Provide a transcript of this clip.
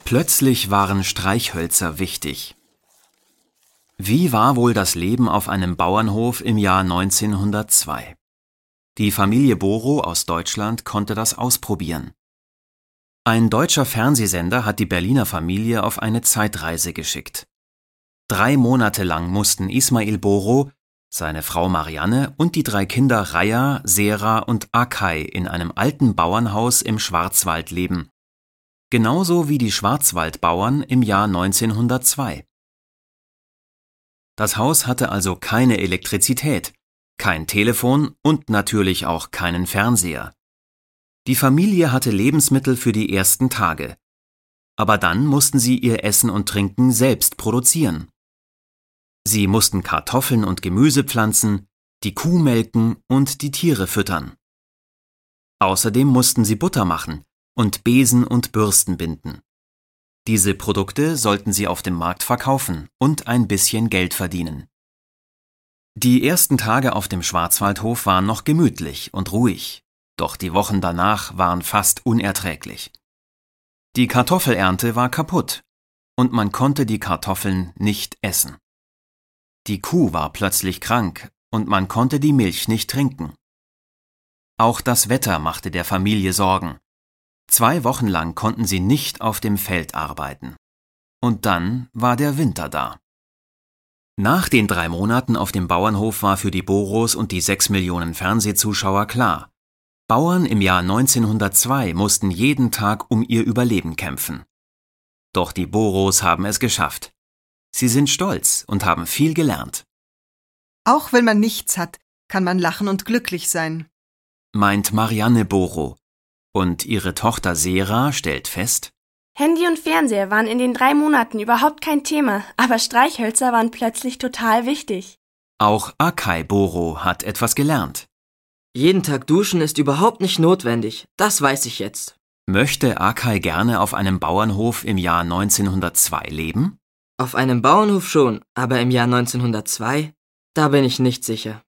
Plötzlich waren Streichhölzer wichtig. Wie war wohl das Leben auf einem Bauernhof im Jahr 1902? Die Familie Boro aus Deutschland konnte das ausprobieren. Ein deutscher Fernsehsender hat die Berliner Familie auf eine Zeitreise geschickt. 3 Monate lang mussten Ismail Boro, seine Frau Marianne und die 3 Kinder Raya, Sera und Akay in einem alten Bauernhaus im Schwarzwald leben. Genauso wie die Schwarzwaldbauern im Jahr 1902. Das Haus hatte also keine Elektrizität, kein Telefon und natürlich auch keinen Fernseher. Die Familie hatte Lebensmittel für die ersten Tage. Aber dann mussten sie ihr Essen und Trinken selbst produzieren. Sie mussten Kartoffeln und Gemüse pflanzen, die Kuh melken und die Tiere füttern. Außerdem mussten sie Butter machen und Besen und Bürsten binden. Diese Produkte sollten sie auf dem Markt verkaufen und ein bisschen Geld verdienen. Die ersten Tage auf dem Schwarzwaldhof waren noch gemütlich und ruhig, doch die Wochen danach waren fast unerträglich. Die Kartoffelernte war kaputt und man konnte die Kartoffeln nicht essen. Die Kuh war plötzlich krank und man konnte die Milch nicht trinken. Auch das Wetter machte der Familie Sorgen. 2 Wochen lang konnten sie nicht auf dem Feld arbeiten. Und dann war der Winter da. Nach den 3 Monaten auf dem Bauernhof war für die Boros und die 6 Millionen Fernsehzuschauer klar: Bauern im Jahr 1902 mussten jeden Tag um ihr Überleben kämpfen. Doch die Boros haben es geschafft. Sie sind stolz und haben viel gelernt. Auch wenn man nichts hat, kann man lachen und glücklich sein, Meint Marianne Boro. Und ihre Tochter Sera stellt fest: Handy und Fernseher waren in den 3 Monaten überhaupt kein Thema, aber Streichhölzer waren plötzlich total wichtig. Auch Akay Boro hat etwas gelernt. Jeden Tag duschen ist überhaupt nicht notwendig, das weiß ich jetzt. Möchte Akay gerne auf einem Bauernhof im Jahr 1902 leben? Auf einem Bauernhof schon, aber im Jahr 1902, da bin ich nicht sicher.